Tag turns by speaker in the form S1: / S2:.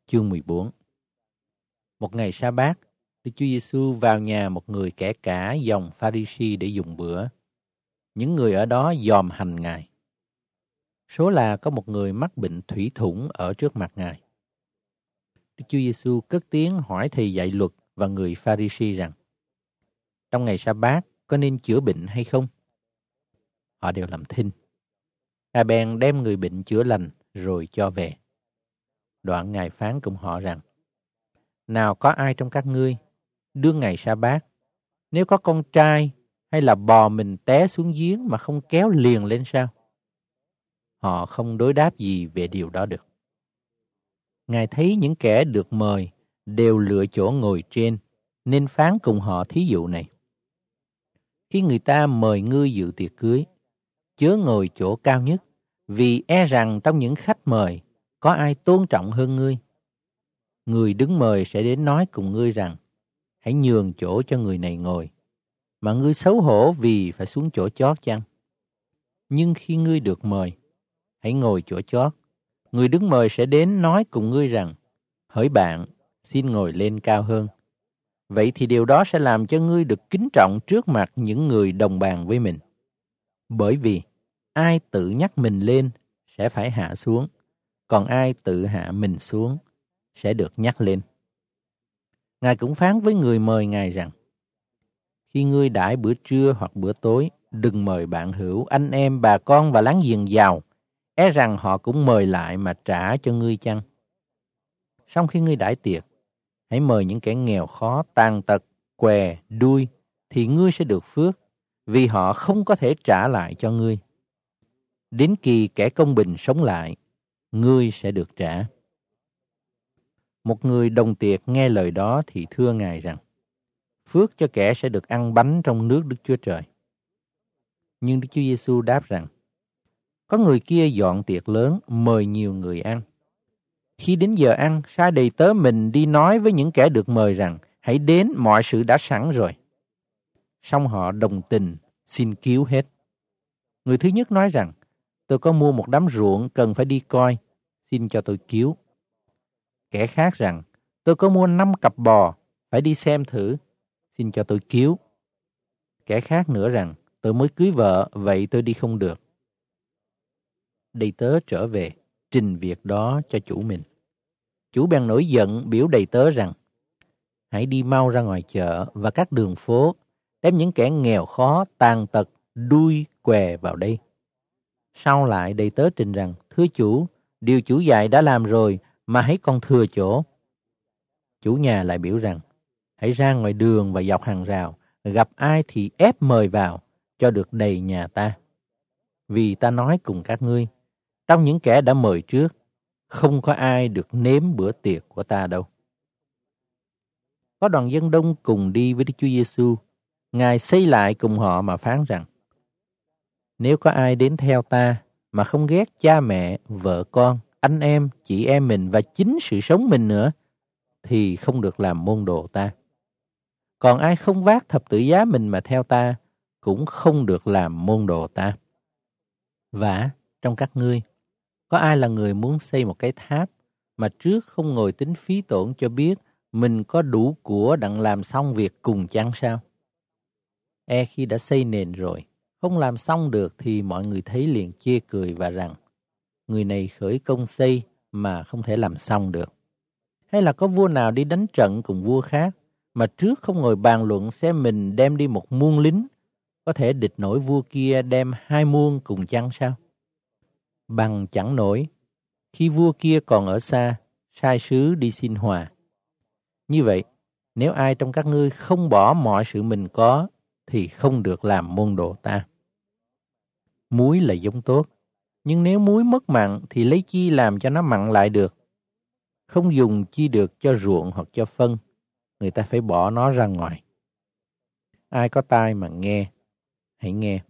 S1: chương 14. Một ngày sa bát, Đức Chúa Giêsu vào nhà một người kẻ cả dòng Pha-ri-si để dùng bữa. Những người ở đó dòm hành Ngài. Số là có một người mắc bệnh thủy thủng ở trước mặt Ngài. Đức Chúa Giêsu cất tiếng hỏi thầy dạy luật và người Pha-ri-si rằng: trong ngày sa bát có nên chữa bệnh hay không? Họ đều làm thinh. Ngài bèn đem người bệnh chữa lành rồi cho về. Đoạn Ngài phán cùng họ rằng: nào có ai trong các ngươi đương ngày sa bát, nếu có con trai hay là bò mình té xuống giếng mà không kéo liền lên sao? Họ không đối đáp gì về điều đó được. Ngài thấy những kẻ được mời đều lựa chỗ ngồi trên, nên phán cùng họ thí dụ này: khi người ta mời ngươi dự tiệc cưới, chớ ngồi chỗ cao nhất, vì e rằng trong những khách mời có ai tôn trọng hơn ngươi. Người đứng mời sẽ đến nói cùng ngươi rằng: hãy nhường chỗ cho người này ngồi, mà ngươi xấu hổ vì phải xuống chỗ chót chăng? Nhưng khi ngươi được mời, hãy ngồi chỗ chót. Người đứng mời sẽ đến nói cùng ngươi rằng: hỡi bạn, xin ngồi lên cao hơn. Vậy thì điều đó sẽ làm cho ngươi được kính trọng trước mặt những người đồng bàn với mình. Bởi vì ai tự nhắc mình lên sẽ phải hạ xuống, còn ai tự hạ mình xuống sẽ được nhắc lên. Ngài cũng phán với người mời Ngài rằng: khi ngươi đãi bữa trưa hoặc bữa tối, đừng mời bạn hữu, anh em, bà con và láng giềng giàu, e rằng họ cũng mời lại mà trả cho ngươi chăng? Xong khi ngươi đãi tiệc, hãy mời những kẻ nghèo khó, tàn tật, què, đuôi, thì ngươi sẽ được phước, vì họ không có thể trả lại cho ngươi. Đến kỳ kẻ công bình sống lại, ngươi sẽ được trả. Một người đồng tiệc nghe lời đó thì thưa Ngài rằng: phước cho kẻ sẽ được ăn bánh trong nước Đức Chúa Trời. Nhưng Đức Chúa Giêsu đáp rằng: có người kia dọn tiệc lớn, mời nhiều người ăn. Khi đến giờ ăn, sai đầy tớ mình đi nói với những kẻ được mời rằng: hãy đến, mọi sự đã sẵn rồi. Xong họ đồng tình, xin cứu hết. Người thứ nhất nói rằng: tôi có mua một đám ruộng cần phải đi coi, xin cho tôi cứu. Kẻ khác rằng: tôi có mua 5 cặp bò, phải đi xem thử, xin cho tôi cứu. Kẻ khác nữa rằng: tôi mới cưới vợ, vậy tôi đi không được. Đầy tớ trở về, trình việc đó cho chủ mình. Chủ bèn nổi giận, biểu đầy tớ rằng: hãy đi mau ra ngoài chợ và các đường phố, đem những kẻ nghèo khó, tàn tật, đuôi, què vào đây. Sau lại đầy tớ trình rằng: thưa chủ, điều chủ dạy đã làm rồi, mà hãy còn thừa chỗ. Chủ nhà lại biểu rằng: hãy ra ngoài đường và dọc hàng rào, gặp ai thì ép mời vào, cho được đầy nhà ta. Vì ta nói cùng các ngươi, trong những kẻ đã mời trước, không có ai được nếm bữa tiệc của ta đâu. Có đoàn dân đông cùng đi với Đức Chúa Giêsu. Ngài xây lại cùng họ mà phán rằng: nếu có ai đến theo ta mà không ghét cha mẹ, vợ con, anh em, chị em mình và chính sự sống mình nữa, thì không được làm môn đồ ta. Còn ai không vác thập tự giá mình mà theo ta, cũng không được làm môn đồ ta. Vả, trong các ngươi, có ai là người muốn xây một cái tháp mà trước không ngồi tính phí tổn cho biết mình có đủ của đặng làm xong việc cùng chăng sao? E khi đã xây nền rồi, không làm xong được thì mọi người thấy liền chê cười và rằng: người này khởi công xây mà không thể làm xong được. Hay là có vua nào đi đánh trận cùng vua khác mà trước không ngồi bàn luận xem mình đem đi một muôn lính, có thể địch nổi vua kia đem 2 muôn cùng chăng sao? Bằng chẳng nổi, khi vua kia còn ở xa, sai sứ đi xin hòa. Như vậy, nếu ai trong các ngươi không bỏ mọi sự mình có, thì không được làm môn đồ ta. Muối là giống tốt, nhưng nếu muối mất mặn thì lấy chi làm cho nó mặn lại được? Không dùng chi được cho ruộng hoặc cho phân, người ta phải bỏ nó ra ngoài. Ai có tai mà nghe, hãy nghe.